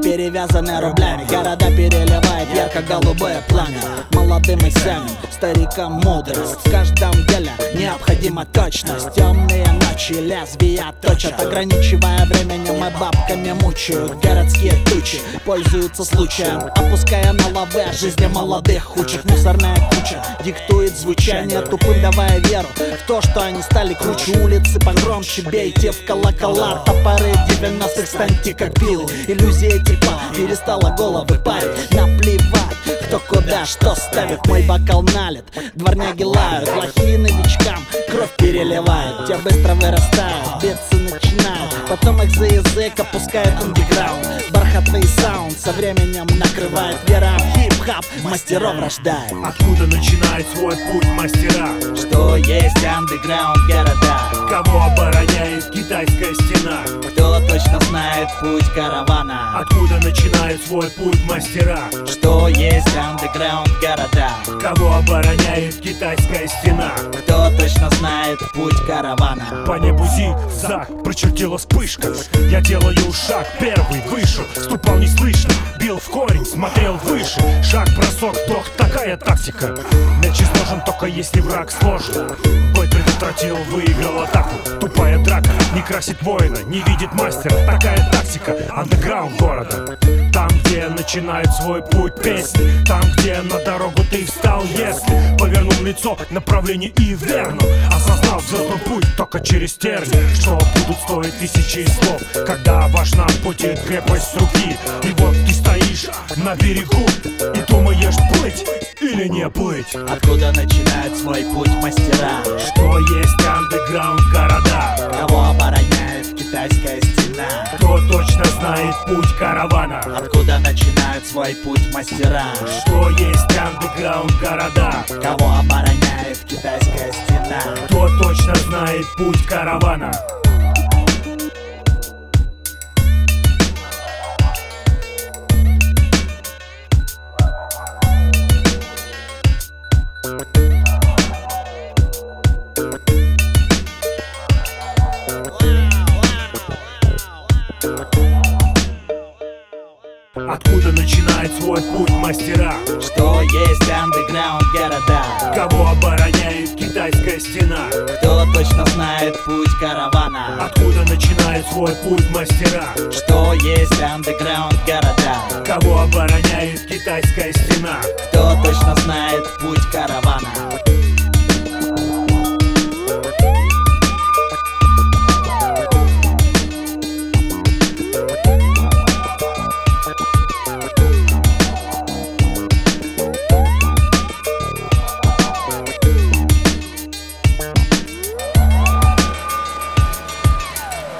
перевязаны рублями. Города переливает ярко-голубое пламя. Молодым и семьям, старикам мудрость. В каждом деле необходима точность. Темные ночи лезвия точат, ограничивая временем и бабками мучают. Городские тучи пользуются случаем, опуская на лавы жизни молодых учат. Мусорная куча диктует звучание тупым, давая веру в то, что они стали круче. Улицы погромче, бейте в колокола. Топоры 90-х станьте как пилы. Иллюзия типа перестала головы парить. Наплевать, кто куда что ставит. Мой бокал налит, дворняги лают. Плохие новичкам кровь переливают. Те быстро вырастают, биться начинают. Потом их за язык опускает андеграунд. Бархатный саунд со временем накрывает. Вера в хип-хап мастеров рождает. Откуда начинает свой путь мастера? Что есть андеграунд города? Кого обороняет китайская стена? Кто точно знает путь каравана? Откуда начинает свой путь мастера? Что есть андеграунд города? Кого обороняет китайская стена? Кто точно знает путь каравана? По небу зигзаг прочертила вспышка. Я делаю шаг, первый вышел. Ступал неслышно, бил в корень, смотрел выше. Шаг, бросок, вдох, такая тактика. Мяч изложен только если враг сложен. Бой предотвратил, выиграл атаку. Тупая драка не красит воина, не видит мастера. Такая тактика, андеграунд города. Там, где начинает свой путь песни. Там, где на дорогу ты встал, если повернул лицо к направлению и верно осознал звездный путь только через терни. Что будут стоить тысячи слов, когда важна будет крепость руки. И вот ты стоишь на берегу и думаешь, плыть или не плыть. Откуда начинает свой путь мастера? Что есть андеграунд города? Кого обороняет китайская стена? Кто точно знает путь каравана? Откуда начинает свой путь мастера? Что есть андеграунд города? Кого обороняет китайская стена? Кто точно знает путь каравана? Откуда начинает свой путь мастера? Что есть андеграунд города? Кого обороняет китайская стена? Кто точно знает путь каравана? Откуда начинает свой путь мастера? Что есть андеграунд города? Кого обороняет китайская стена?